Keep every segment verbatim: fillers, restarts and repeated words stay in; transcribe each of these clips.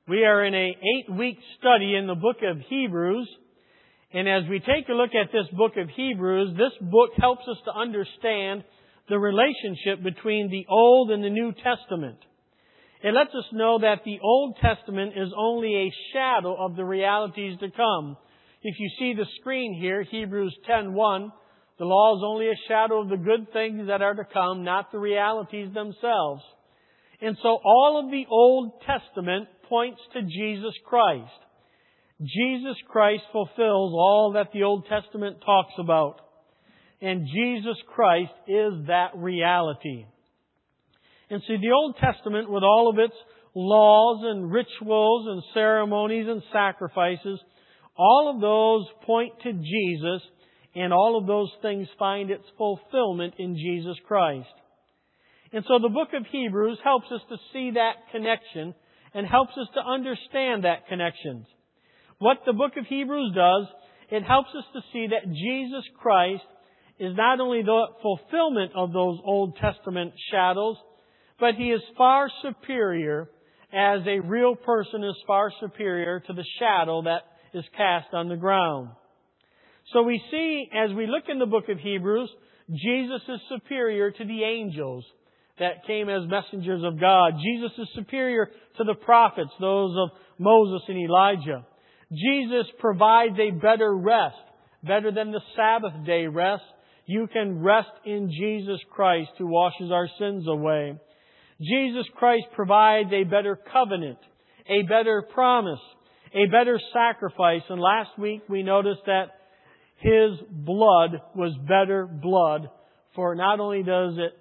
We are in a eight-week study in the book of Hebrews. And as we take a look at this book of Hebrews, this book helps us to understand the relationship between the Old and the New Testament. It lets us know that the Old Testament is only a shadow of the realities to come. If you see the screen here, Hebrews ten one, the law is only a shadow of the good things that are to come, not the realities themselves. And so all of the Old Testament points to Jesus Christ. Jesus Christ fulfills all that the Old Testament talks about. And Jesus Christ is that reality. And so the Old Testament, with all of its laws and rituals and ceremonies and sacrifices, all of those point to Jesus, and all of those things find its fulfillment in Jesus Christ. And so the book of Hebrews helps us to see that connection and helps us to understand that connection. What the book of Hebrews does, it helps us to see that Jesus Christ is not only the fulfillment of those Old Testament shadows, but He is far superior, as a real person is far superior to the shadow that is cast on the ground. So we see, as we look in the book of Hebrews, Jesus is superior to the angels that came as messengers of God. Jesus is superior to the prophets, those of Moses and Elijah. Jesus provides a better rest, better than the Sabbath day rest. You can rest in Jesus Christ, who washes our sins away. Jesus Christ provides a better covenant, a better promise, a better sacrifice. And last week we noticed that His blood was better blood, for not only does it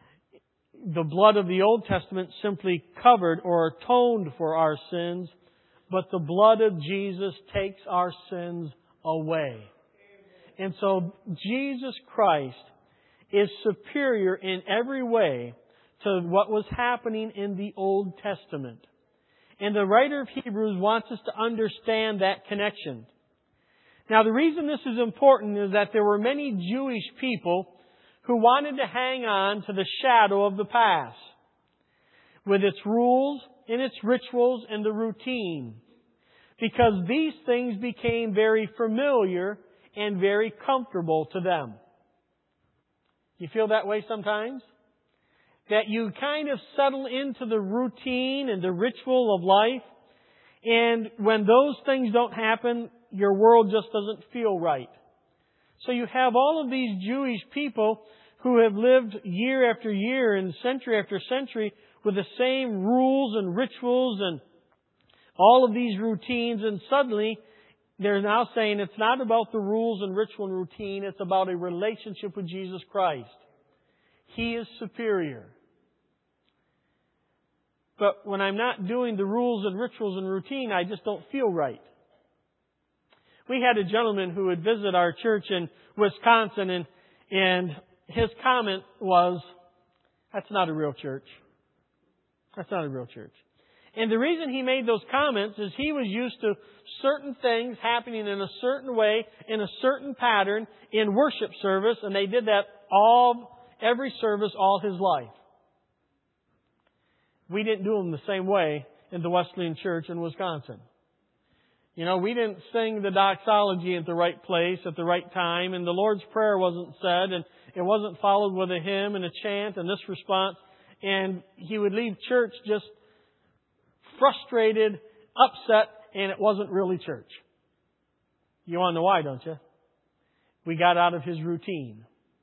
the blood of the Old Testament simply covered or atoned for our sins, but the blood of Jesus takes our sins away. And so Jesus Christ is superior in every way to what was happening in the Old Testament. And the writer of Hebrews wants us to understand that connection. Now, the reason this is important is that there were many Jewish people who wanted to hang on to the shadow of the past, with its rules and its rituals and the routine, because these things became very familiar and very comfortable to them. You feel that way sometimes? That you kind of settle into the routine and the ritual of life, and when those things don't happen, your world just doesn't feel right. So you have all of these Jewish people who have lived year after year and century after century with the same rules and rituals and all of these routines, and suddenly they're now saying it's not about the rules and ritual and routine, it's about a relationship with Jesus Christ. He is superior. But when I'm not doing the rules and rituals and routine, I just don't feel right. We had a gentleman who would visit our church in Wisconsin, and, and his comment was, "That's not a real church. That's not a real church." And the reason he made those comments is he was used to certain things happening in a certain way, in a certain pattern, in worship service, and they did that all, every service all his life. We didn't do them the same way in the Wesleyan Church in Wisconsin. You know, we didn't sing the doxology at the right place at the right time, and the Lord's Prayer wasn't said, and it wasn't followed with a hymn and a chant and this response, and he would leave church just frustrated, upset, and it wasn't really church. You want to know why, don't you? We got out of his routine.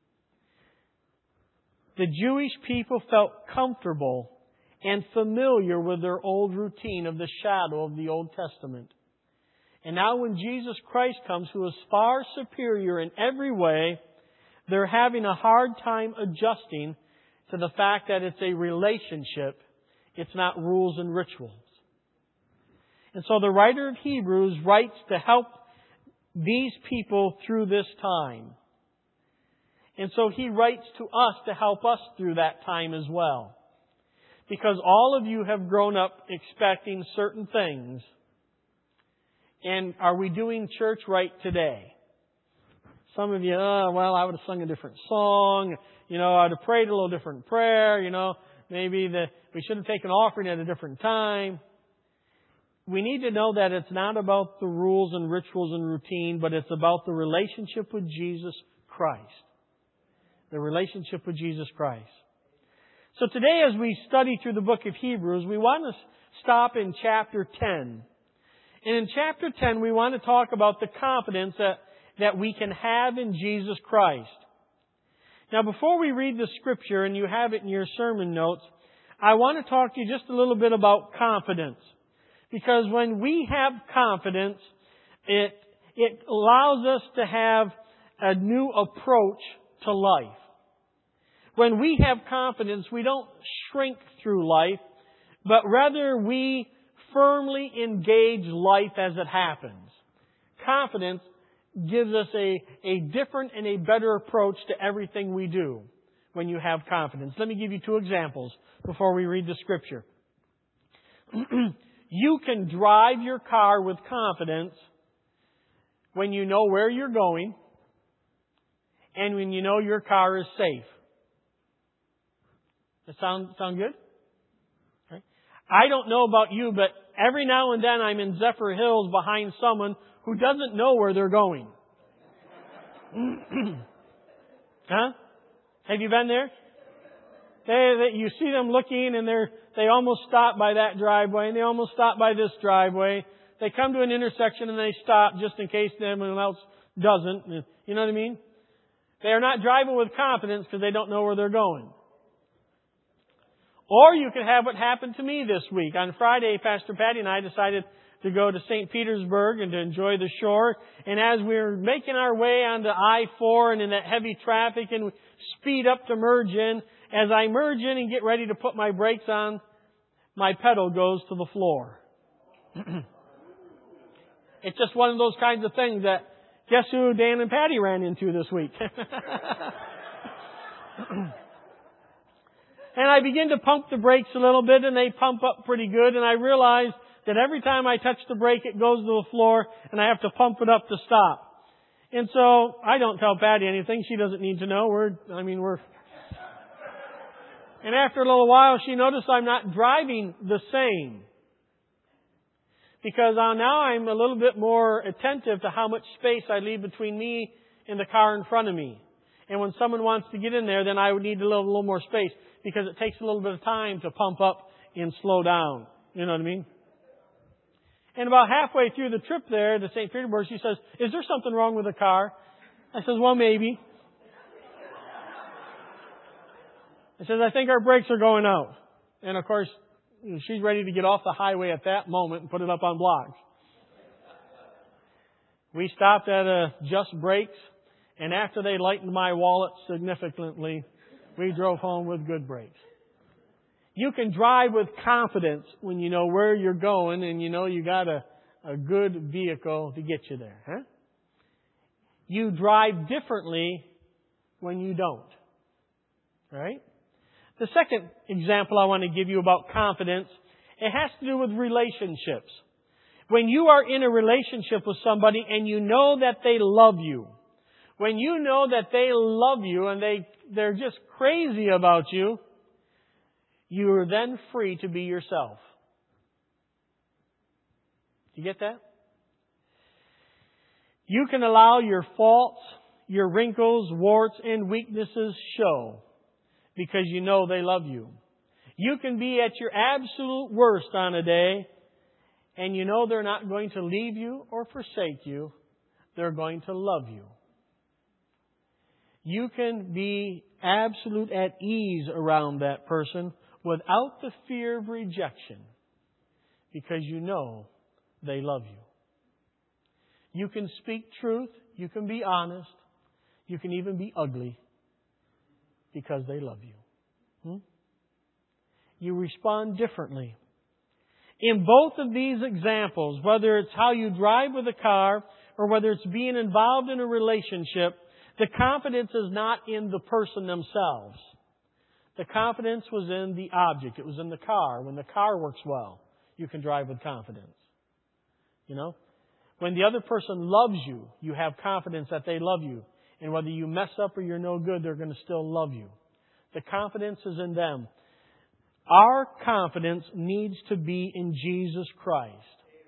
The Jewish people felt comfortable and familiar with their old routine of the shadow of the Old Testament. And now when Jesus Christ comes, who is far superior in every way, they're having a hard time adjusting to the fact that it's a relationship. It's not rules and rituals. And so the writer of Hebrews writes to help these people through this time. And so he writes to us to help us through that time as well. Because all of you have grown up expecting certain things. And are we doing church right today? Some of you, oh, well, I would have sung a different song. You know, I would have prayed a little different prayer. You know, maybe the, we should have taken offering at a different time. we need to know that it's not about the rules and rituals and routine, but it's about the relationship with Jesus Christ. The relationship with Jesus Christ. So today, as we study through the book of Hebrews, we want to stop in chapter ten. And in chapter ten, we want to talk about the confidence that, that we can have in Jesus Christ. Now, before we read the scripture, and you have it in your sermon notes, I want to talk to you just a little bit about confidence. Because when we have confidence, it, it allows us to have a new approach to life. When we have confidence, we don't shrink through life, but rather we firmly engage life as it happens. Confidence gives us a, a different and a better approach to everything we do when you have confidence. Let me give you two examples before we read the scripture. You can drive your car with confidence when you know where you're going and when you know your car is safe. Does that sound, sound good? Okay. I don't know about you, but every now and then I'm in Zephyr Hills behind someone who doesn't know where they're going. Huh? Have you been there? They, they, you see them looking and they're, they almost stop by that driveway and they almost stop by this driveway. They come to an intersection and they stop just in case anyone else doesn't. You know what I mean? They are not driving with confidence because they don't know where they're going. Or you could have what happened to me this week. On Friday, Pastor Patty and I decided to go to Saint Petersburg and to enjoy the shore. And as we were making our way onto I four and in that heavy traffic and we speed up to merge in, as I merge in and get ready to put my brakes on, my pedal goes to the floor. It's just one of those kinds of things that, guess who Dan and Patty ran into this week? And I begin to pump the brakes a little bit and they pump up pretty good. And I realize that every time I touch the brake, it goes to the floor and I have to pump it up to stop. And so I don't tell Patty anything. She doesn't need to know. We're, I mean, we're... And after a little while, she noticed I'm not driving the same. Because now I'm a little bit more attentive to how much space I leave between me and the car in front of me. And when someone wants to get in there, then I would need a little, little more space because it takes a little bit of time to pump up and slow down. You know what I mean? And about halfway through the trip there to Saint Petersburg, she says, "Is there something wrong with the car?" I says, "Well, maybe." I says, "I think our brakes are going out." And of course, she's ready to get off the highway at that moment and put it up on blocks. We stopped at a Just Brakes, and after they lightened my wallet significantly, we drove home with good brakes. You can drive with confidence when you know where you're going and you know you got a, a good vehicle to get you there. Huh? You drive differently when you don't. Right? The second example I want to give you about confidence, it has to do with relationships. When you are in a relationship with somebody and you know that they love you, when you know that they love you and they, they're just crazy about you, you are then free to be yourself. Do you get that? You can allow your faults, your wrinkles, warts, and weaknesses show because you know they love you. You can be at your absolute worst on a day and you know they're not going to leave you or forsake you. They're going to love you. You can be absolute at ease around that person without the fear of rejection because you know they love you. You can speak truth. You can be honest. You can even be ugly because they love you. Hmm? You respond differently. In both of these examples, whether it's how you drive with a car or whether it's being involved in a relationship, the confidence is not in the person themselves. The confidence was in the object. It was in the car. When the car works well, you can drive with confidence. You know? When the other person loves you, you have confidence that they love you. And whether you mess up or you're no good, they're going to still love you. The confidence is in them. Our confidence needs to be in Jesus Christ.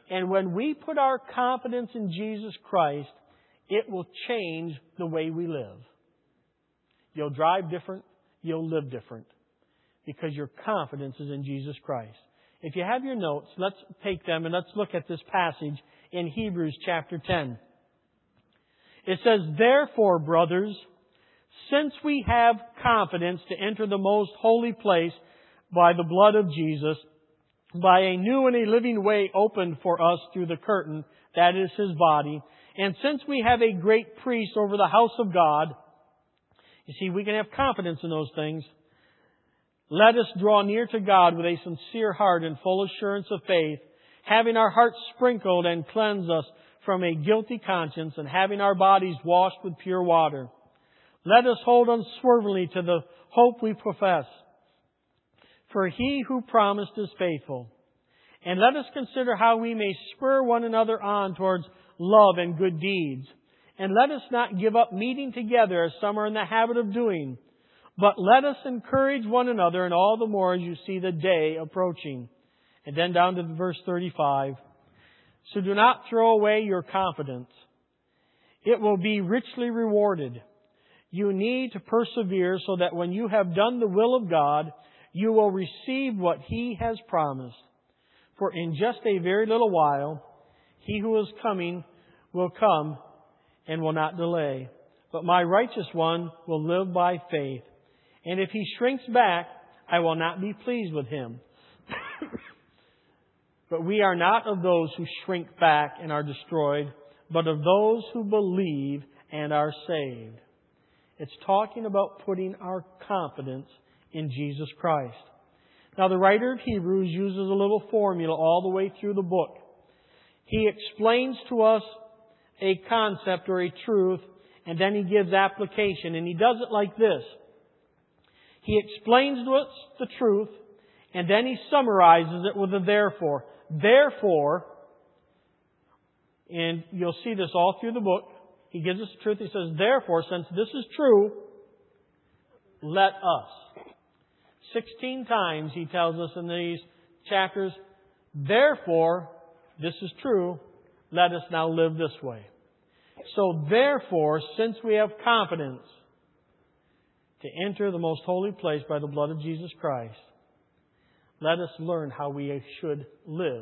And when we put our confidence in Jesus Christ, it will change the way we live. You'll drive different. You'll live different. Because your confidence is in Jesus Christ. If you have your notes, let's take them and let's look at this passage in Hebrews chapter ten. It says, "Therefore, brothers, since we have confidence to enter the most holy place by the blood of Jesus, by a new and a living way opened for us through the curtain, that is His body, and since we have a great priest over the house of God," you see, we can have confidence in those things. "Let us draw near to God with a sincere heart and full assurance of faith, having our hearts sprinkled and cleanse us from a guilty conscience, and having our bodies washed with pure water. Let us hold unswervingly to the hope we profess. For He who promised is faithful. And let us consider how we may spur one another on towards love and good deeds. And let us not give up meeting together as some are in the habit of doing, but let us encourage one another, and all the more as you see the day approaching." And then down to verse thirty-five. "So do not throw away your confidence. It will be richly rewarded. You need to persevere so that when you have done the will of God, you will receive what He has promised. For in just a very little while, He who is coming will come and will not delay. But my righteous one will live by faith. And if he shrinks back, I will not be pleased with him." But we are not of those who shrink back and are destroyed, but of those who believe and are saved. It's talking about putting our confidence in Jesus Christ. Now, the writer of Hebrews uses a little formula all the way through the book. He explains to us a concept or a truth, and then he gives application. And he does it like this. He explains to us the truth, and then he summarizes it with a therefore. Therefore, and you'll see this all through the book, he gives us the truth. He says, therefore, since this is true, let us. Sixteen times he tells us in these chapters, therefore, this is true, let us now live this way. So therefore, since we have confidence to enter the most holy place by the blood of Jesus Christ, let us learn how we should live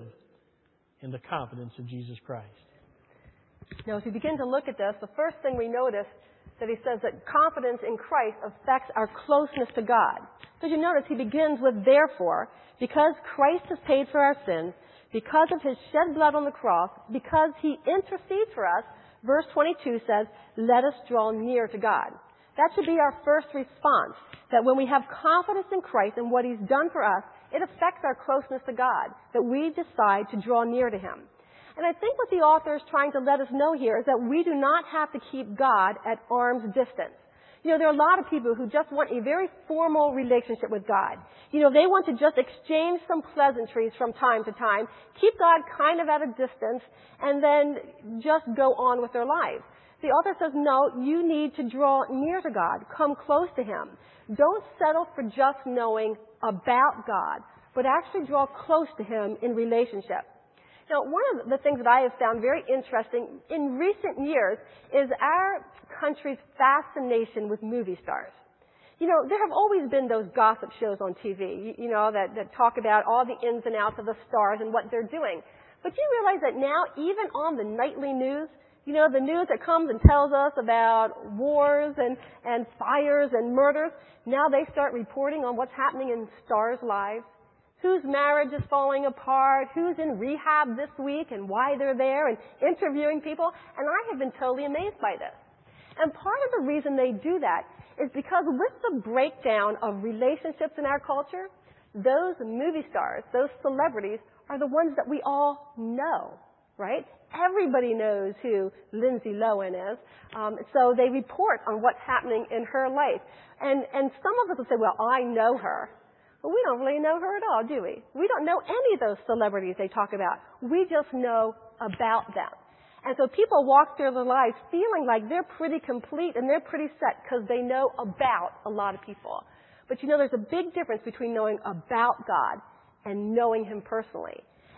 in the confidence of Jesus Christ. Now, as we begin to look at this, the first thing we notice that he says that confidence in Christ affects our closeness to God. Because you notice he begins with therefore, because Christ has paid for our sins, because of His shed blood on the cross, because He intercedes for us, verse twenty-two says, let us draw near to God. That should be our first response, that when we have confidence in Christ and what He's done for us, it affects our closeness to God, that we decide to draw near to Him. And I think what the author is trying to let us know here is that we do not have to keep God at arm's distance. You know, there are a lot of people who just want a very formal relationship with God. You know, they want to just exchange some pleasantries from time to time, keep God kind of at a distance, and then just go on with their lives. The author says, no, you need to draw near to God. Come close to Him. Don't settle for just knowing about God, but actually draw close to Him in relationship. Now, one of the things that I have found very interesting in recent years is our country's fascination with movie stars. You know, there have always been those gossip shows on T V, you, you know, that, that talk about all the ins and outs of the stars and what they're doing. But you realize that now, even on the nightly news, you know, the news that comes and tells us about wars and, and fires and murders, now they start reporting on what's happening in stars' lives. Whose marriage is falling apart, who's in rehab this week and why they're there, and interviewing people. And I have been totally amazed by this. And part of the reason they do that is because with the breakdown of relationships in our culture, those movie stars, those celebrities, are the ones that we all know, right? Everybody knows who Lindsay Lohan is. Um, so they report on what's happening in her life. And, and some of us will say, well, I know her. But we don't really know her at all, do we? We don't know any of those celebrities they talk about. We just know about them. And so people walk through their lives feeling like they're pretty complete and they're pretty set because they know about a lot of people. But you know, there's a big difference between knowing about God and knowing Him personally.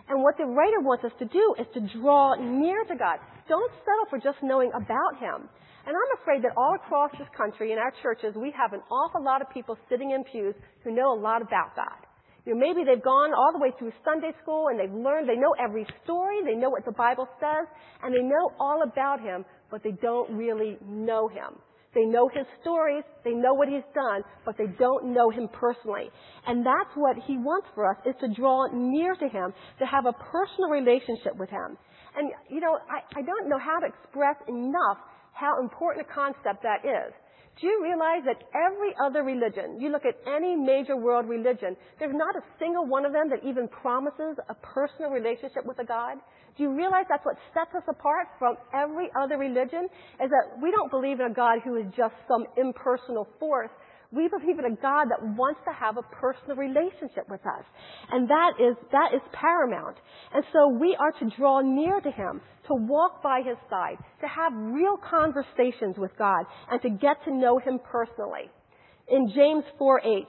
And what the writer wants us to do is to draw near to God. Don't settle for just knowing about Him. And I'm afraid that all across this country in our churches, we have an awful lot of people sitting in pews who know a lot about God. You know, maybe they've gone all the way through Sunday school and they've learned, they know every story, they know what the Bible says, and they know all about Him, but they don't really know Him. They know His stories, they know what He's done, but they don't know Him personally. And that's what He wants for us, is to draw near to Him, to have a personal relationship with Him. And, you know, I, I don't know how to express enough how important a concept that is. Do you realize that every other religion, you look at any major world religion, there's not a single one of them that even promises a personal relationship with a God? Do you realize that's what sets us apart from every other religion? Is that we don't believe in a God who is just some impersonal force. We believe in a God that wants to have a personal relationship with us. And that is, that is paramount. And so we are to draw near to Him, to walk by His side, to have real conversations with God, and to get to know Him personally. In James four eight,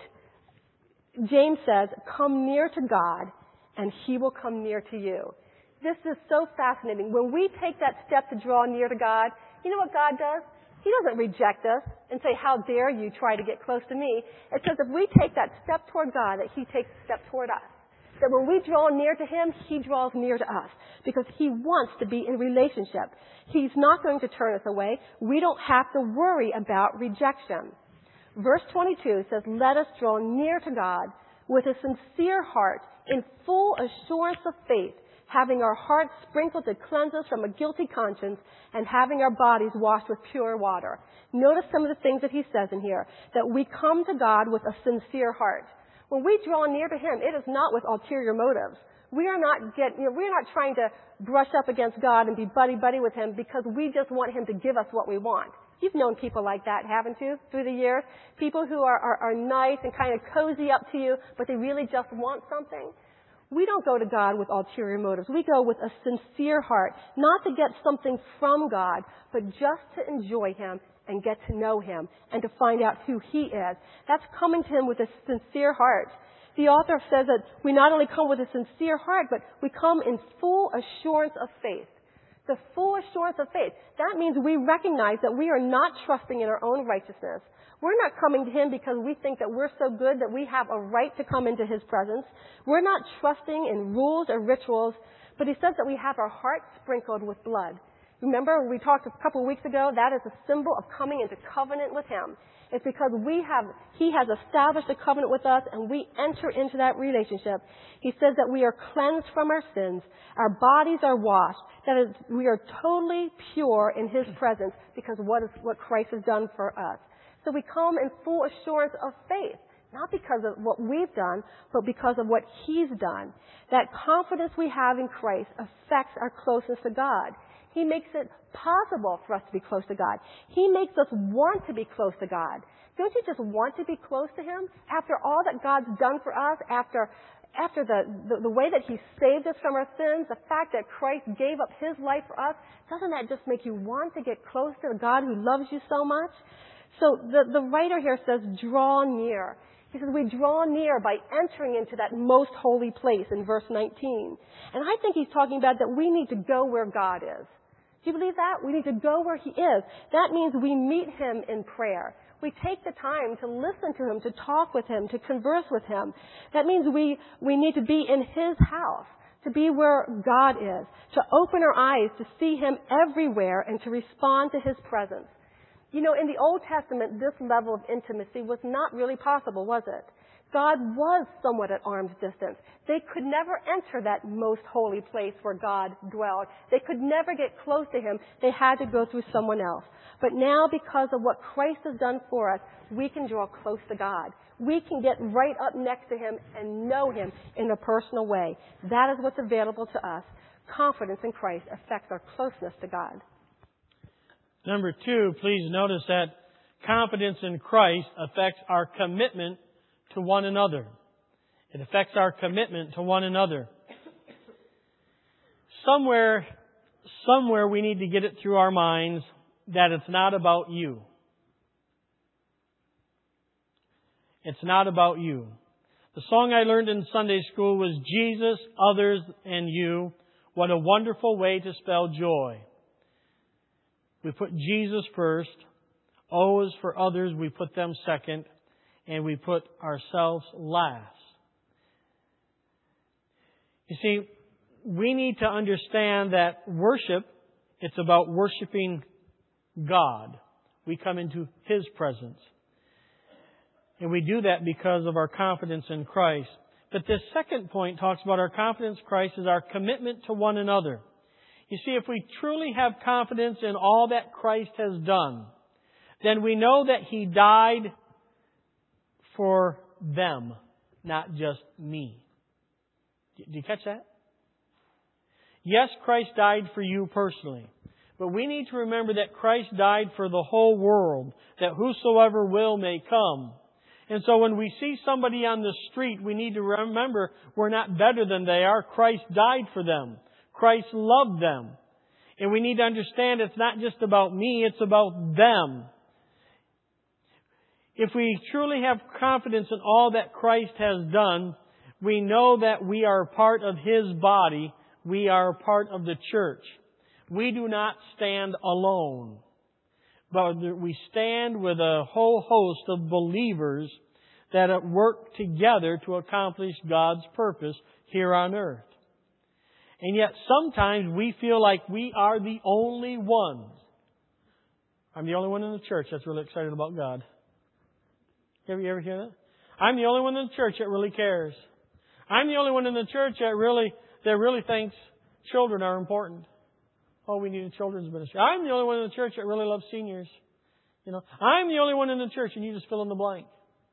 James says, "Come near to God, and He will come near to you." This is so fascinating. When we take that step to draw near to God, you know what God does? He doesn't reject us and say, "How dare you try to get close to me?" It says if we take that step toward God, that He takes a step toward us. That when we draw near to Him, He draws near to us because He wants to be in relationship. He's not going to turn us away. We don't have to worry about rejection. Verse twenty-two says, "Let us draw near to God with a sincere heart in full assurance of faith, having our hearts sprinkled to cleanse us from a guilty conscience, and having our bodies washed with pure water." Notice some of the things that he says in here, that we come to God with a sincere heart. When we draw near to Him, it is not with ulterior motives. We are not get, you know, we're not trying to brush up against God and be buddy-buddy with Him because we just want Him to give us what we want. You've known people like that, haven't you, through the years? People who are, are, are nice and kind of cozy up to you, but they really just want something. We don't go to God with ulterior motives. We go with a sincere heart, not to get something from God, but just to enjoy Him and get to know Him and to find out who He is. That's coming to Him with a sincere heart. The author says that we not only come with a sincere heart, but we come in full assurance of faith. The full assurance of faith. That means we recognize that we are not trusting in our own righteousness. We're not coming to Him because we think that we're so good that we have a right to come into His presence. We're not trusting in rules or rituals, but He says that we have our hearts sprinkled with blood. Remember, we talked a couple of weeks ago, that is a symbol of coming into covenant with Him. It's because we have, He has established a covenant with us and we enter into that relationship. He says that we are cleansed from our sins. Our bodies are washed. That is, we are totally pure in His presence because of what, is, what Christ has done for us. So we come in full assurance of faith, not because of what we've done, but because of what He's done. That confidence we have in Christ affects our closeness to God. He makes it possible for us to be close to God. He makes us want to be close to God. Don't you just want to be close to Him? After all that God's done for us, after after the, the, the way that He saved us from our sins, the fact that Christ gave up His life for us, doesn't that just make you want to get close to the God who loves you so much? So the, the writer here says, draw near. He says we draw near by entering into that most holy place in verse nineteen. And I think he's talking about that we need to go where God is. Do you believe that? We need to go where He is. That means we meet Him in prayer. We take the time to listen to Him, to talk with Him, to converse with Him. That means we, we need to be in His house, to be where God is, to open our eyes to see Him everywhere and to respond to His presence. You know, in the Old Testament, this level of intimacy was not really possible, was it? God was somewhat at arm's distance. They could never enter that most holy place where God dwelled. They could never get close to Him. They had to go through someone else. But now, because of what Christ has done for us, we can draw close to God. We can get right up next to Him and know Him in a personal way. That is what's available to us. Confidence in Christ affects our closeness to God. Number two, please notice that confidence in Christ affects our commitment to one another. It affects our commitment to one another. Somewhere, somewhere we need to get it through our minds that it's not about you. It's not about you. The song I learned in Sunday school was Jesus, Others, and You. What a wonderful way to spell joy. We put Jesus first. O is for others. We put them second. And we put ourselves last. You see, we need to understand that worship, it's about worshiping God. We come into His presence. And we do that because of our confidence in Christ. But this second point talks about our confidence in Christ is our commitment to one another. You see, if we truly have confidence in all that Christ has done, then we know that He died for them, not just me. Do you catch that? Yes, Christ died for you personally. But we need to remember that Christ died for the whole world, that whosoever will may come. And so when we see somebody on the street, we need to remember we're not better than they are. Christ died for them. Christ loved them. And we need to understand it's not just about me, it's about them. If we truly have confidence in all that Christ has done, we know that we are part of His body. We are part of the church. We do not stand alone, but we stand with a whole host of believers that work together to accomplish God's purpose here on earth. And yet sometimes we feel like we are the only ones. I'm the only one in the church that's really excited about God. Have you ever hear that? I'm the only one in the church that really cares. I'm the only one in the church that really that really thinks children are important. Oh, we need a children's ministry. I'm the only one in the church that really loves seniors. You know, I'm the only one in the church, and you just fill in the blank.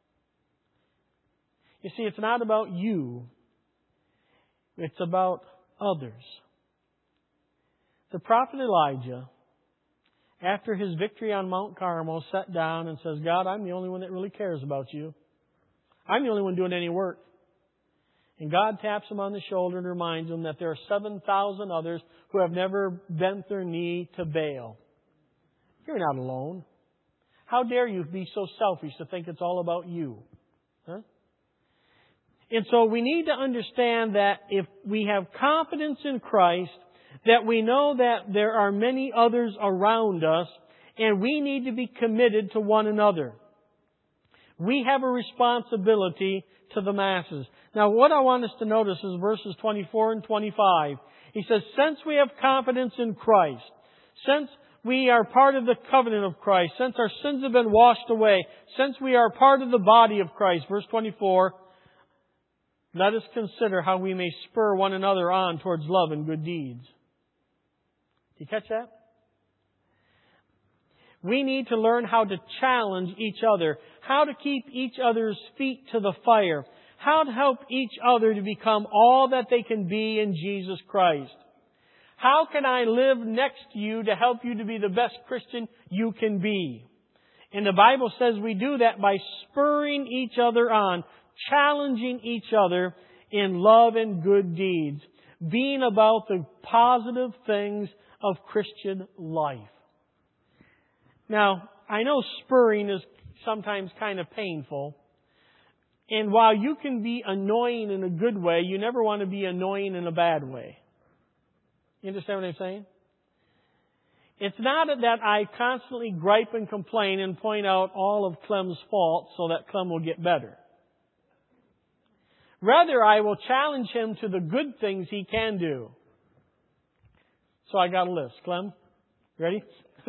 You see, it's not about you. It's about others. The prophet Elijah, after his victory on Mount Carmel, sat down and says, God, I'm the only one that really cares about you. I'm the only one doing any work. And God taps him on the shoulder and reminds him that there are seven thousand others who have never bent their knee to Baal. You're not alone. How dare you be so selfish to think it's all about you? Huh? And so we need to understand that if we have confidence in Christ, that we know that there are many others around us, and we need to be committed to one another. We have a responsibility to the masses. Now, what I want us to notice is verses twenty-four and twenty-five. He says, since we have confidence in Christ, since we are part of the covenant of Christ, since our sins have been washed away, since we are part of the body of Christ, verse twenty-four, let us consider how we may spur one another on towards love and good deeds. Did you catch that? We need to learn how to challenge each other, how to keep each other's feet to the fire, how to help each other to become all that they can be in Jesus Christ. How can I live next to you to help you to be the best Christian you can be? And the Bible says we do that by spurring each other on, challenging each other in love and good deeds, being about the positive things of Christian life. Now, I know spurring is sometimes kind of painful. And while you can be annoying in a good way, you never want to be annoying in a bad way. You understand what I'm saying? It's not that I constantly gripe and complain and point out all of Clem's faults so that Clem will get better. Rather, I will challenge him to the good things he can do. So I got a list. Clem, ready?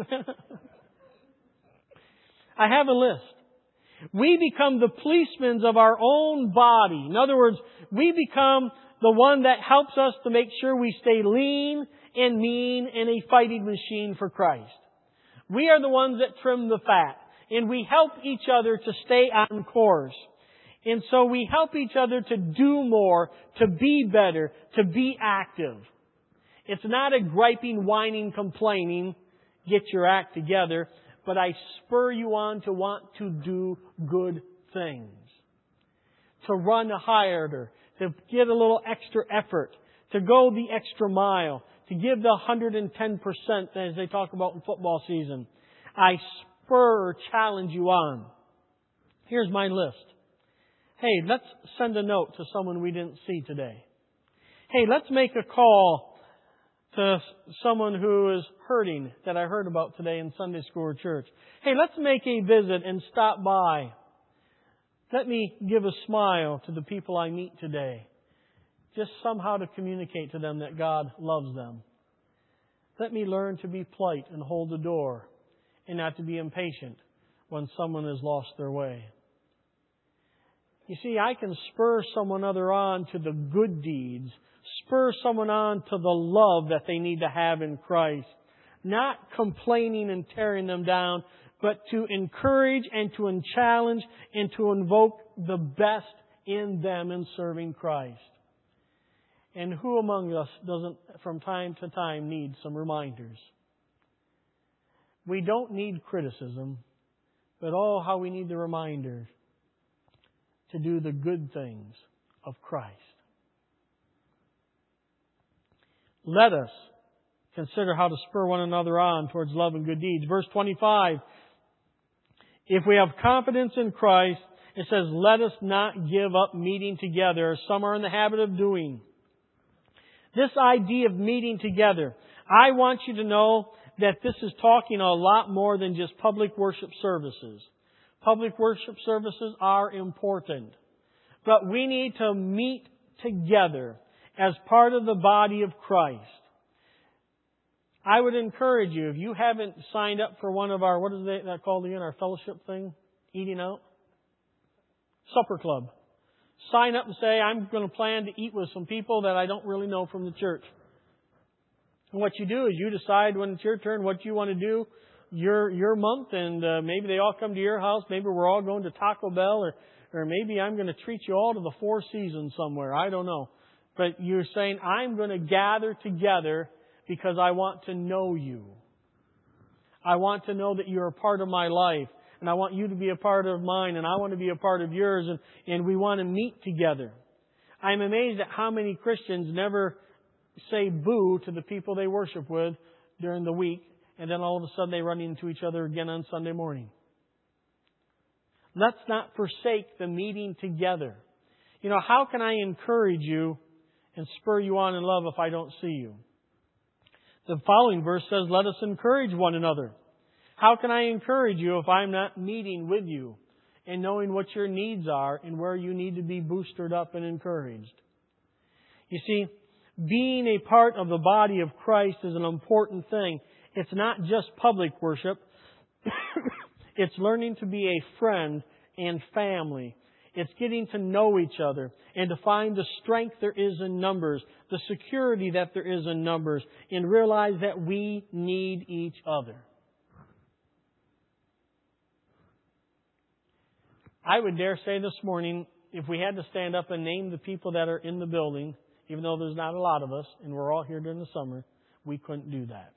I have a list. We become the policemen of our own body. In other words, we become the one that helps us to make sure we stay lean and mean and a fighting machine for Christ. We are the ones that trim the fat. And we help each other to stay on course. And so we help each other to do more, to be better, to be active. It's not a griping, whining, complaining, get your act together, but I spur you on to want to do good things. To run harder, to get a little extra effort, to go the extra mile, to give the one hundred ten percent as they talk about in football season. I spur, challenge you on. Here's my list. Hey, let's send a note to someone we didn't see today. Hey, let's make a call to someone who is hurting that I heard about today in Sunday school or church. Hey, let's make a visit and stop by. Let me give a smile to the people I meet today. Just somehow to communicate to them that God loves them. Let me learn to be polite and hold the door and not to be impatient when someone has lost their way. You see, I can spur someone other on to the good deeds, spur someone on to the love that they need to have in Christ. Not complaining and tearing them down, but to encourage and to challenge and to invoke the best in them in serving Christ. And who among us doesn't, from time to time, need some reminders? We don't need criticism, but oh, how we need the reminder to do the good things of Christ. Let us consider how to spur one another on towards love and good deeds. Verse twenty-five, if we have confidence in Christ, it says, let us not give up meeting together, as some are in the habit of doing. This idea of meeting together, I want you to know that this is talking a lot more than just public worship services. Public worship services are important. But we need to meet together as part of the body of Christ. I would encourage you, if you haven't signed up for one of our, what is that called again, our fellowship thing? Eating out? Supper Club. Sign up and say, I'm going to plan to eat with some people that I don't really know from the church. And what you do is you decide when it's your turn what you want to do your your month, and uh, maybe they all come to your house. Maybe we're all going to Taco Bell, or or maybe I'm going to treat you all to the Four Seasons somewhere. I don't know. But you're saying, I'm going to gather together because I want to know you. I want to know that you're a part of my life. And I want you to be a part of mine, and I want to be a part of yours, and, and we want to meet together. I'm amazed at how many Christians never say boo to the people they worship with during the week, and then all of a sudden they run into each other again on Sunday morning. Let's not forsake the meeting together. You know, how can I encourage you and spur you on in love if I don't see you? The following verse says, let us encourage one another. How can I encourage you if I'm not meeting with you and knowing what your needs are and where you need to be boosted up and encouraged? You see, being a part of the body of Christ is an important thing. It's not just public worship. It's learning to be a friend and family. It's getting to know each other and to find the strength there is in numbers, the security that there is in numbers, and realize that we need each other. I would dare say this morning, if we had to stand up and name the people that are in the building, even though there's not a lot of us, and we're all here during the summer, we couldn't do that.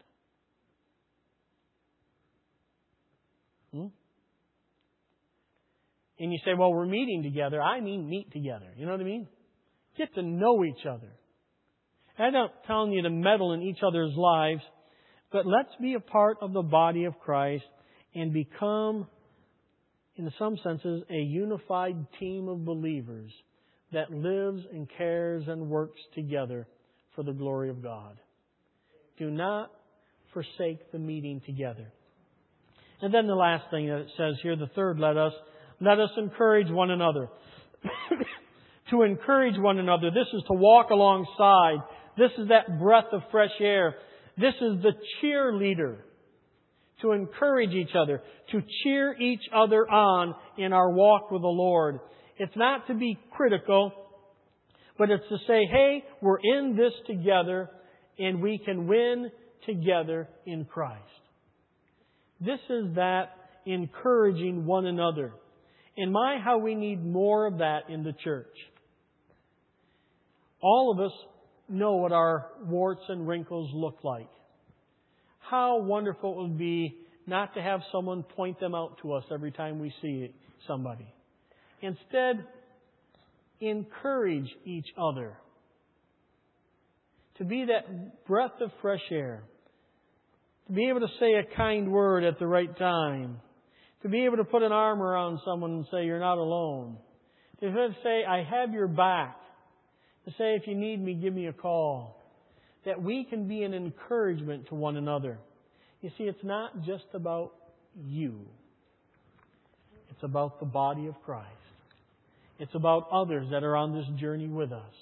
Hmm? And you say, well, we're meeting together. I mean meet together. You know what I mean? Get to know each other. I'm not telling you to meddle in each other's lives, but let's be a part of the body of Christ and become, in some senses, a unified team of believers that lives and cares and works together for the glory of God. Do not forsake the meeting together. And then the last thing that it says here, the third, let us, let us encourage one another. To encourage one another. This is to walk alongside. This is that breath of fresh air. This is the cheerleader. To encourage each other. To cheer each other on in our walk with the Lord. It's not to be critical, but it's to say, hey, we're in this together and we can win together in Christ. This is that encouraging one another. And my, how we need more of that in the church. All of us know what our warts and wrinkles look like. How wonderful it would be not to have someone point them out to us every time we see somebody. Instead, encourage each other. To be that breath of fresh air. To be able to say a kind word at the right time. To be able to put an arm around someone and say, you're not alone. To say, I have your back. To say, if you need me, give me a call. That we can be an encouragement to one another. You see, it's not just about you. It's about the body of Christ. It's about others that are on this journey with us.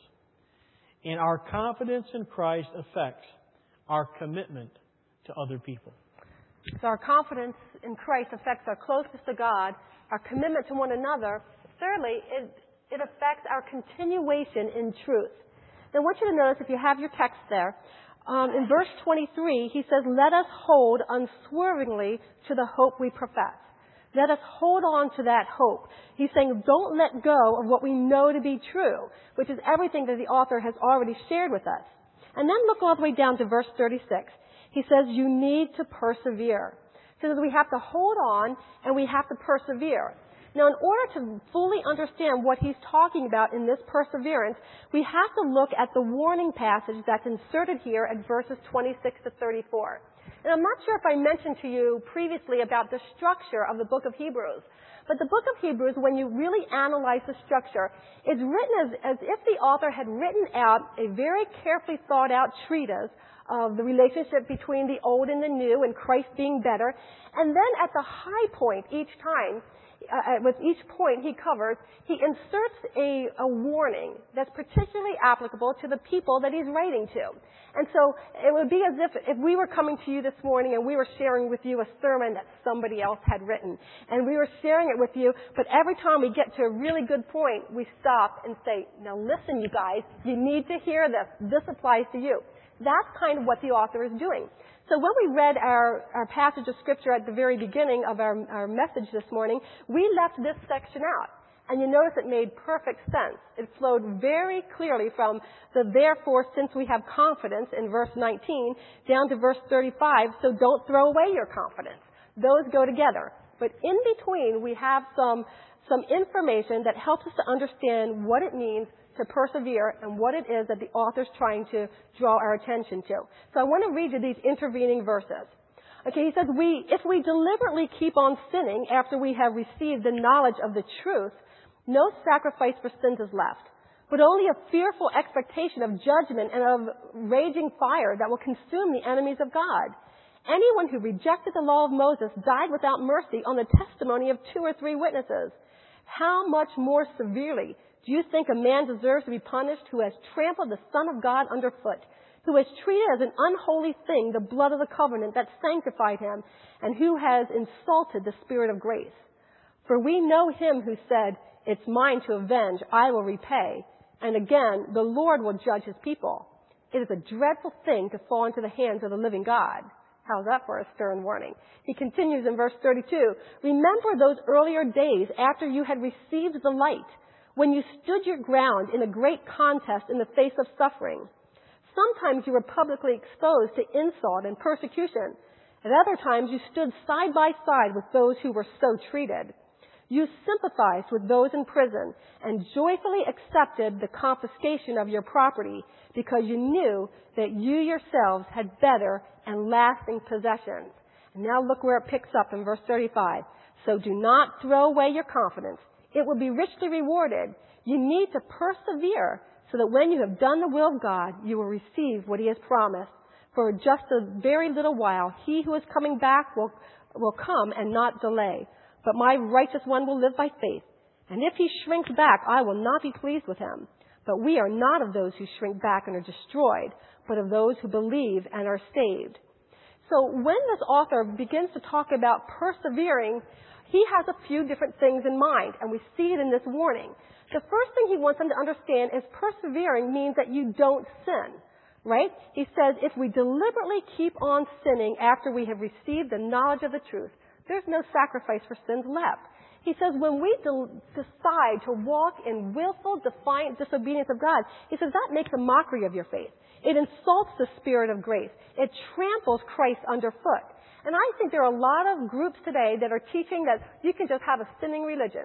And our confidence in Christ affects our commitment to other people. So our confidence in Christ affects our closeness to God, our commitment to one another. Thirdly, it, it affects our continuation in truth. Now I want you to notice, if you have your text there, um, in verse twenty-three, he says, let us hold unswervingly to the hope we profess. Let us hold on to that hope. He's saying, don't let go of what we know to be true, which is everything that the author has already shared with us. And then look all the way down to verse thirty-six. He says, you need to persevere. He says we have to hold on and we have to persevere. Now, in order to fully understand what he's talking about in this perseverance, we have to look at the warning passage that's inserted here at verses twenty-six to thirty-four. And I'm not sure if I mentioned to you previously about the structure of the book of Hebrews. But the book of Hebrews, when you really analyze the structure, is written as, as if the author had written out a very carefully thought out treatise of the relationship between the old and the new and Christ being better. And then at the high point each time, Uh, with each point he covers, he inserts a, a warning that's particularly applicable to the people that he's writing to. And so it would be as if, if we were coming to you this morning and we were sharing with you a sermon that somebody else had written. And we were sharing it with you, but every time we get to a really good point, we stop and say, now listen, you guys, you need to hear this. This applies to you. That's kind of what the author is doing. So when we read our, our passage of Scripture at the very beginning of our, our message this morning, we left this section out. And you notice it made perfect sense. It flowed very clearly from the therefore, since we have confidence in verse nineteen down to verse thirty-five, so don't throw away your confidence. Those go together. But in between, we have some, some information that helps us to understand what it means to persevere and what it is that the author's trying to draw our attention to. So I want to read you these intervening verses. Okay, he says, we, if we deliberately keep on sinning after we have received the knowledge of the truth, no sacrifice for sins is left, but only a fearful expectation of judgment and of raging fire that will consume the enemies of God. Anyone who rejected the law of Moses died without mercy on the testimony of two or three witnesses. How much more severely do you think a man deserves to be punished who has trampled the Son of God underfoot, who has treated as an unholy thing the blood of the covenant that sanctified him, and who has insulted the Spirit of grace? For we know him who said, it's mine to avenge, I will repay. And again, the Lord will judge his people. It is a dreadful thing to fall into the hands of the living God. How's that for a stern warning? He continues in verse thirty-two. Remember those earlier days after you had received the light, when you stood your ground in a great contest in the face of suffering. Sometimes you were publicly exposed to insult and persecution. At other times you stood side by side with those who were so treated. You sympathized with those in prison and joyfully accepted the confiscation of your property because you knew that you yourselves had better and lasting possessions. And now look where it picks up in verse thirty-five. So do not throw away your confidence. It will be richly rewarded. You need to persevere so that when you have done the will of God, you will receive what he has promised. For just a very little while, he who is coming back will, will come and not delay. But my righteous one will live by faith. And if he shrinks back, I will not be pleased with him. But we are not of those who shrink back and are destroyed, but of those who believe and are saved. So when this author begins to talk about persevering, he has a few different things in mind, and we see it in this warning. The first thing he wants them to understand is persevering means that you don't sin, right? He says if we deliberately keep on sinning after we have received the knowledge of the truth, there's no sacrifice for sins left. He says when we de- decide to walk in willful, defiant disobedience of God, he says that makes a mockery of your faith. It insults the Spirit of grace. It tramples Christ underfoot. And I think there are a lot of groups today that are teaching that you can just have a sinning religion.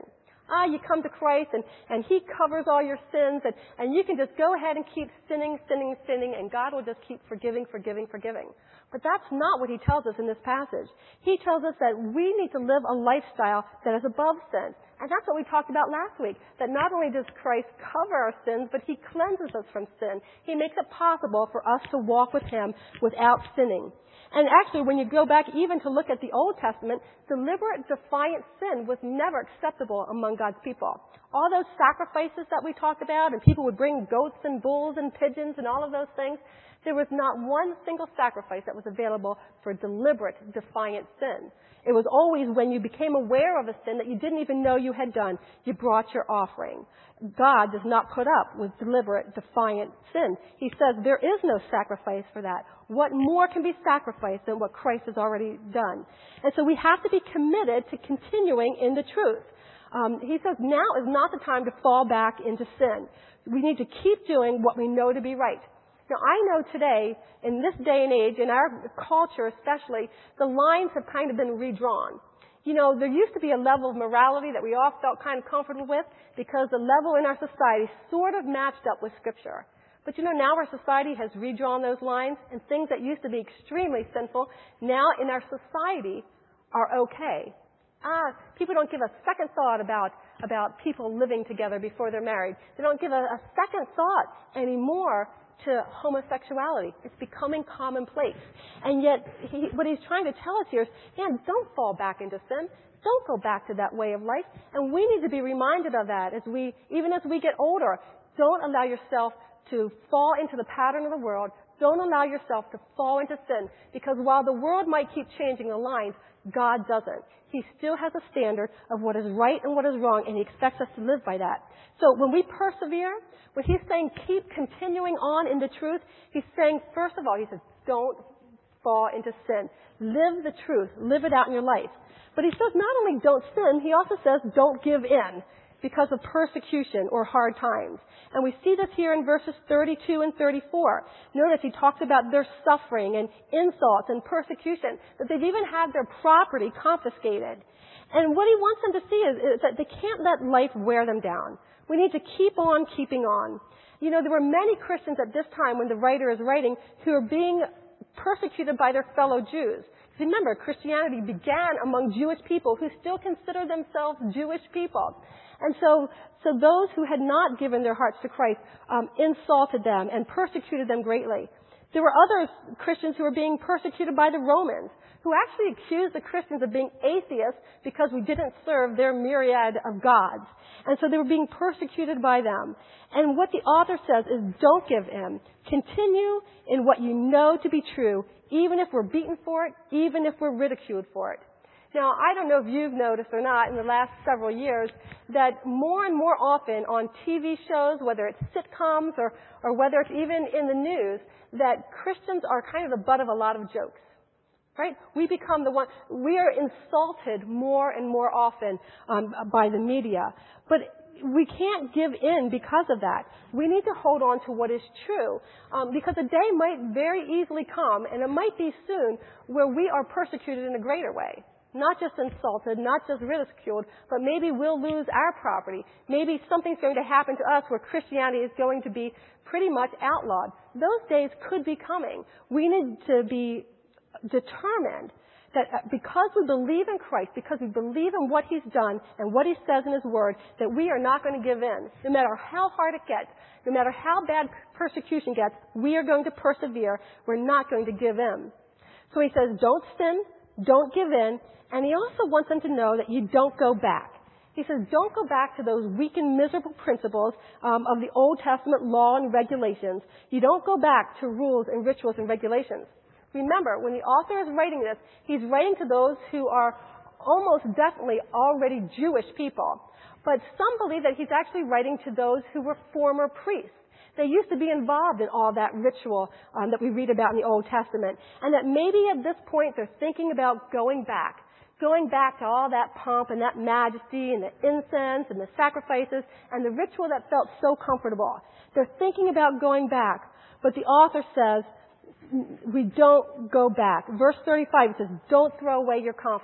Ah, you come to Christ and, and He covers all your sins and, and you can just go ahead and keep sinning, sinning, sinning, and God will just keep forgiving, forgiving, forgiving. But that's not what He tells us in this passage. He tells us that we need to live a lifestyle that is above sin. And that's what we talked about last week, that not only does Christ cover our sins, but He cleanses us from sin. He makes it possible for us to walk with Him without sinning. And actually, when you go back even to look at the Old Testament, deliberate, defiant sin was never acceptable among God's people. All those sacrifices that we talked about, and people would bring goats and bulls and pigeons and all of those things, there was not one single sacrifice that was available for deliberate, defiant sin. It was always when you became aware of a sin that you didn't even know you had done, you brought your offering. God does not put up with deliberate, defiant sin. He says there is no sacrifice for that. What more can be sacrificed than what Christ has already done? And so we have to be committed to continuing in the truth. Um, he says now is not the time to fall back into sin. We need to keep doing what we know to be right. Now, I know today, in this day and age, in our culture especially, the lines have kind of been redrawn. You know, there used to be a level of morality that we all felt kind of comfortable with because the level in our society sort of matched up with Scripture. But you know, now our society has redrawn those lines, and things that used to be extremely sinful now in our society are okay. Ah, people don't give a second thought about, about people living together before they're married. They don't give a, a second thought anymore to homosexuality. It's becoming commonplace. And yet, he, what he's trying to tell us here is, man, don't fall back into sin. Don't go back to that way of life. And we need to be reminded of that as we, even as we get older. Don't allow yourself to fall into the pattern of the world. Don't allow yourself to fall into sin. Because while the world might keep changing the lines, God doesn't. He still has a standard of what is right and what is wrong, and He expects us to live by that. So when we persevere, when He's saying keep continuing on in the truth, He's saying, first of all, He says, don't fall into sin. Live the truth. Live it out in your life. But He says not only don't sin, He also says don't give in because of persecution or hard times. And we see this here in verses thirty-two and thirty-four. Notice He talks about their suffering and insults and persecution, that they've even had their property confiscated. And what He wants them to see is, is that they can't let life wear them down. We need to keep on keeping on. You know, there were many Christians at this time when the writer is writing who are being persecuted by their fellow Jews. Remember, Christianity began among Jewish people who still consider themselves Jewish people. And so, so those who had not given their hearts to Christ um, insulted them and persecuted them greatly. There were other Christians who were being persecuted by the Romans, who actually accused the Christians of being atheists because we didn't serve their myriad of gods. And so they were being persecuted by them. And what the author says is, don't give in. Continue in what you know to be true, even if we're beaten for it, even if we're ridiculed for it. Now, I don't know if you've noticed or not in the last several years that more and more often on T V shows, whether it's sitcoms or, or whether it's even in the news, that Christians are kind of the butt of a lot of jokes. Right? We become the one, we are insulted more and more often um, by the media. But we can't give in because of that. We need to hold on to what is true. Um, because a day might very easily come, and it might be soon, where we are persecuted in a greater way. Not just insulted, not just ridiculed, but maybe we'll lose our property. Maybe something's going to happen to us where Christianity is going to be pretty much outlawed. Those days could be coming. We need to be determined that because we believe in Christ, because we believe in what He's done and what He says in His Word, that we are not going to give in. No matter how hard it gets, no matter how bad persecution gets, we are going to persevere. We're not going to give in. So he says, don't sin, don't give in, and he also wants them to know that you don't go back. He says, don't go back to those weak and miserable principles um, of the Old Testament law and regulations. You don't go back to rules and rituals and regulations. Remember, when the author is writing this, he's writing to those who are almost definitely already Jewish people. But some believe that he's actually writing to those who were former priests. They used to be involved in all that ritual um, that we read about in the Old Testament. And that maybe at this point they're thinking about going back. Going back to all that pomp and that majesty and the incense and the sacrifices and the ritual that felt so comfortable. They're thinking about going back. But the author says, we don't go back. Verse thirty-five says, don't throw away your confidence.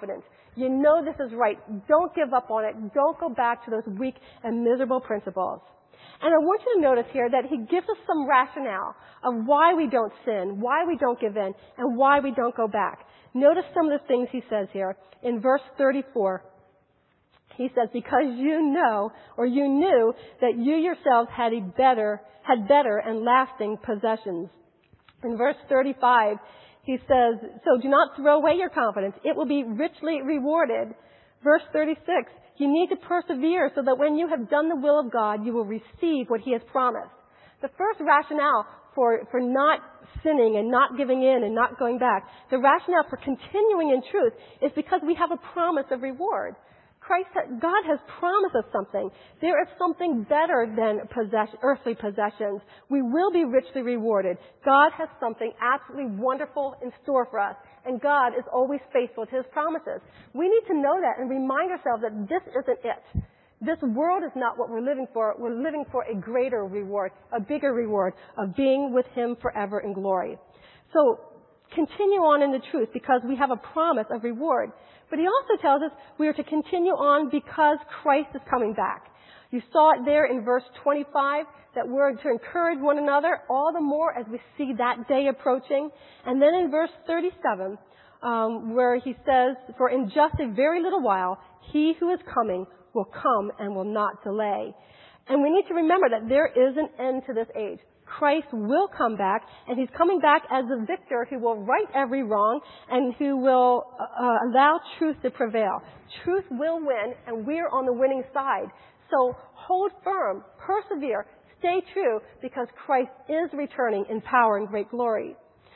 You know this is right. Don't give up on it. Don't go back to those weak and miserable principles. And I want you to notice here that he gives us some rationale of why we don't sin, why we don't give in, and why we don't go back. Notice some of the things he says here. In verse thirty-four, he says, because you know, or you knew, that you yourselves had a better, had better and lasting possessions. In verse thirty-five, he says, so do not throw away your confidence. It will be richly rewarded. Verse thirty-six, you need to persevere so that when you have done the will of God, you will receive what he has promised. The first rationale for, for not sinning and not giving in and not going back, the rationale for continuing in truth is because we have a promise of reward. Christ, God has promised us something. There is something better than possess, earthly possessions. We will be richly rewarded. God has something absolutely wonderful in store for us. And God is always faithful to his promises. We need to know that and remind ourselves that this isn't it. This world is not what we're living for. We're living for a greater reward, a bigger reward of being with him forever in glory. So continue on in the truth because we have a promise of reward. But he also tells us we are to continue on because Christ is coming back. You saw it there in verse twenty-five that we're to encourage one another all the more as we see that day approaching. And then in verse thirty-seven, um, where he says, for in just a very little while, he who is coming will come and will not delay. And we need to remember that there is an end to this age. Christ will come back, and he's coming back as the victor who will right every wrong and who will uh, allow truth to prevail. Truth will win, and we're on the winning side. So hold firm, persevere, stay true, because Christ is returning in power and great glory.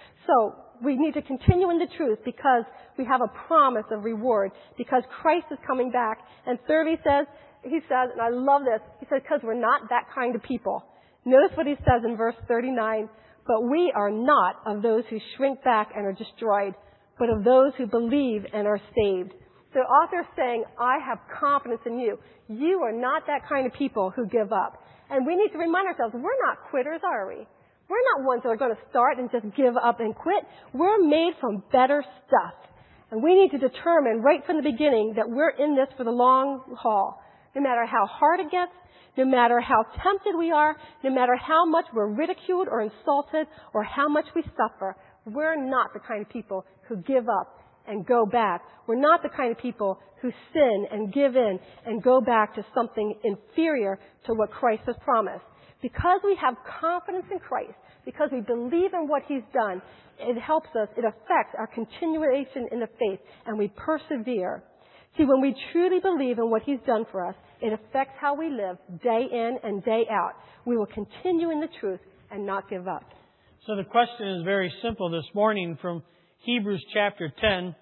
So we need to continue in the truth because we have a promise of reward, because Christ is coming back. And third, he says, he says, and I love this, he says, because we're not that kind of people. Notice what he says in verse thirty-nine, but we are not of those who shrink back and are destroyed, but of those who believe and are saved. The author is saying, I have confidence in you. You are not that kind of people who give up. And we need to remind ourselves, we're not quitters, are we? We're not ones that are going to start and just give up and quit. We're made from better stuff. And we need to determine right from the beginning that we're in this for the long haul. No matter how hard it gets, no matter how tempted we are, no matter how much we're ridiculed or insulted or how much we suffer, we're not the kind of people who give up and go back. We're not the kind of people who sin and give in and go back to something inferior to what Christ has promised. Because we have confidence in Christ, because we believe in what he's done, it helps us, it affects our continuation in the faith, and we persevere. See, when we truly believe in what he's done for us, it affects how we live day in and day out. We will continue in the truth and not give up. So the question is very simple this morning from Hebrews chapter ten.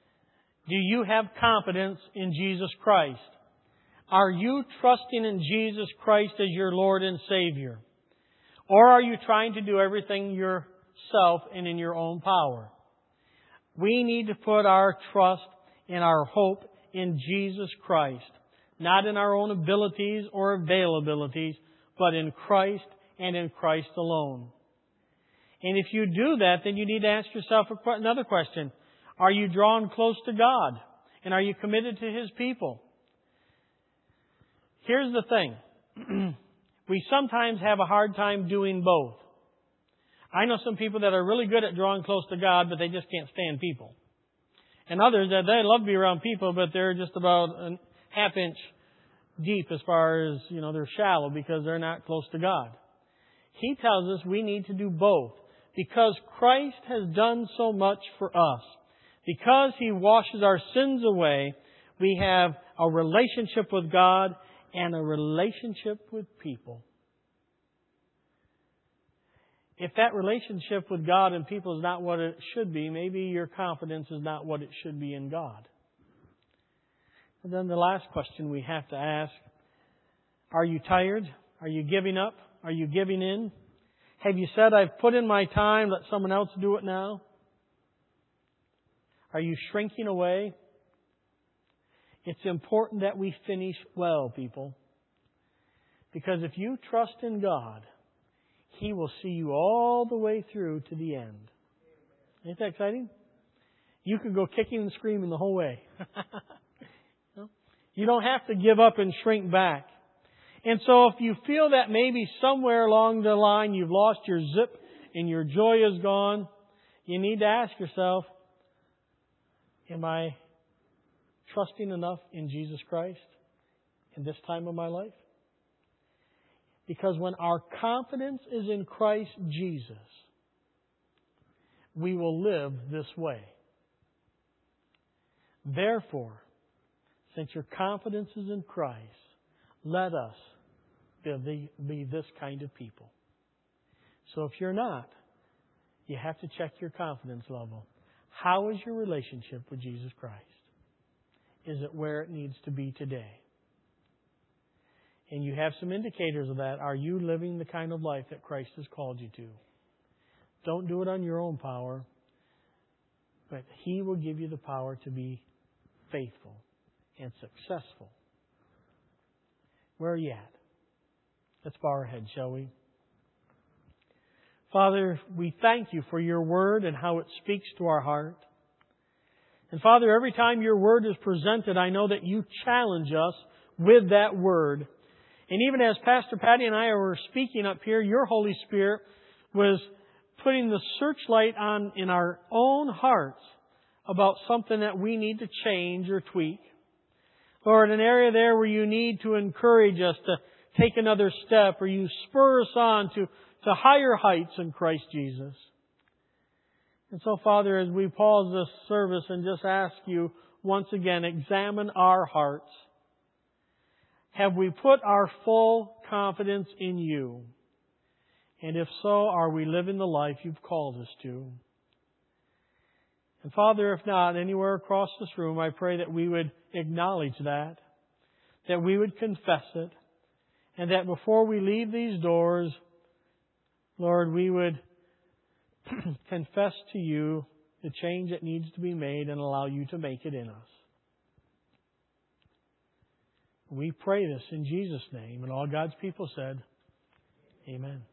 Do you have confidence in Jesus Christ? Are you trusting in Jesus Christ as your Lord and Savior? Or are you trying to do everything yourself and in your own power? We need to put our trust and our hope in Jesus Christ. Not in our own abilities or availabilities, but in Christ and in Christ alone. And if you do that, then you need to ask yourself another question. Are you drawn close to God? And are you committed to his people? Here's the thing. We sometimes have a hard time doing both. I know some people that are really good at drawing close to God, but they just can't stand people. And others that they love to be around people, but they're just about a half inch deep as far as, you know, they're shallow because they're not close to God. He tells us we need to do both because Christ has done so much for us. Because he washes our sins away, we have a relationship with God and a relationship with people. If that relationship with God and people is not what it should be, maybe your confidence is not what it should be in God. And then the last question we have to ask, are you tired? Are you giving up? Are you giving in? Have you said, I've put in my time, let someone else do it now? Are you shrinking away? It's important that we finish well, people. Because if you trust in God, he will see you all the way through to the end. Isn't that exciting? you can go kicking and screaming the whole way. You don't have to give up and shrink back. And so if you feel that maybe somewhere along the line you've lost your zip and your joy is gone, you need to ask yourself, am I trusting enough in Jesus Christ in this time of my life? Because when our confidence is in Christ Jesus, we will live this way. Therefore, since your confidence is in Christ, let us be, be this kind of people. So if you're not, you have to check your confidence level. How is your relationship with Jesus Christ? Is it where it needs to be today? And you have some indicators of that. Are you living the kind of life that Christ has called you to? Don't do it on your own power, but He will give you the power to be faithful and successful. Where are you at? Let's bow our heads, shall we? Father, we thank You for Your Word and how it speaks to our heart. And Father, every time Your Word is presented, I know that You challenge us with that Word. And even as Pastor Patty and I were speaking up here, Your Holy Spirit was putting the searchlight on in our own hearts about something that we need to change or tweak. Lord, an area there where You need to encourage us to take another step, or You spur us on to, to higher heights in Christ Jesus. And so, Father, as we pause this service and just ask You once again, examine our hearts. Have we put our full confidence in You? And if so, are we living the life You've called us to? And Father, if not, anywhere across this room, I pray that we would acknowledge that, that we would confess it, and that before we leave these doors, Lord, we would confess to You the change that needs to be made and allow You to make it in us. We pray this in Jesus' name, and all God's people said, Amen.